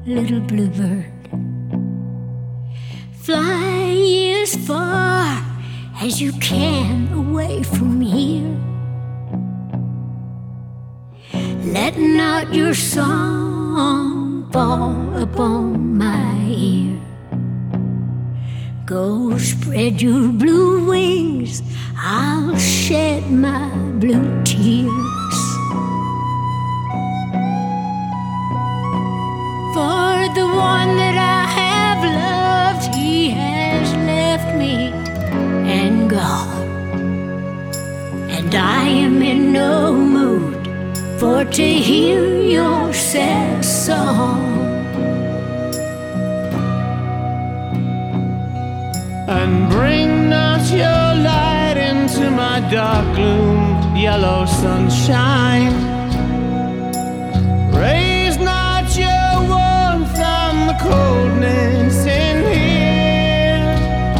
little bluebird. Fly as far as you can away from here. Let not your song fall upon my ear. Go spread your blue wings, I'll shed my blue tears. For the one that I have loved, he has left me and gone. And I am in no mood for to hear your sad song. And bring not your light into my dark gloom, yellow sunshine. Raise not your warmth from the coldness in here.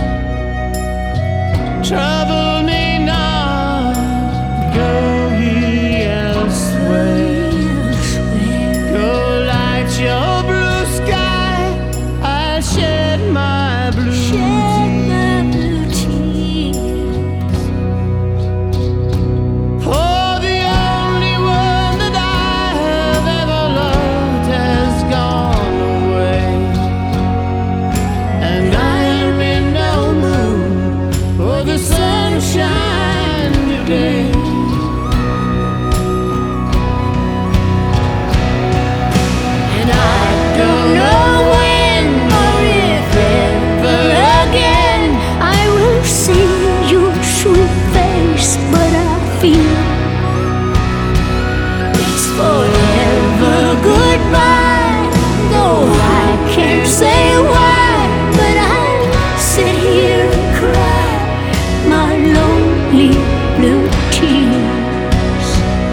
Trouble me not, go ye elsewhere. Go light your blue sky, I'll shed my blue tears. Sunshine today. And I don't know when or if ever again I will see your sweet face, but I feel it's forever goodbye. Though I can't say why, but I sit here and cry my lonely blue tears.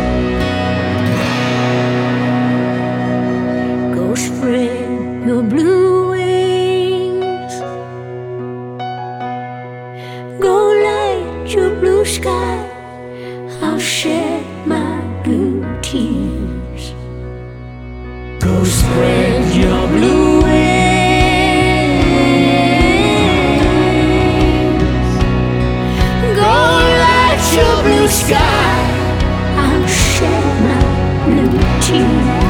Go spread your blue wings, go light your blue sky, I'll shed my blue tears. Go spread your blue wings, your blue sky, I'll shed my blue tears.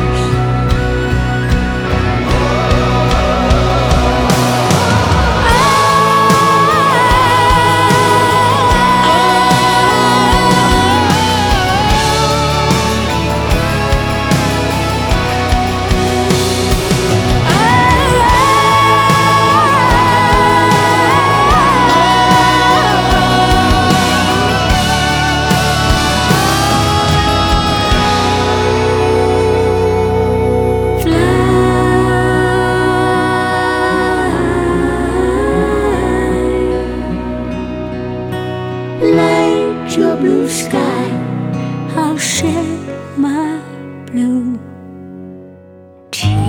Light your blue sky, I'll shed my blue tears.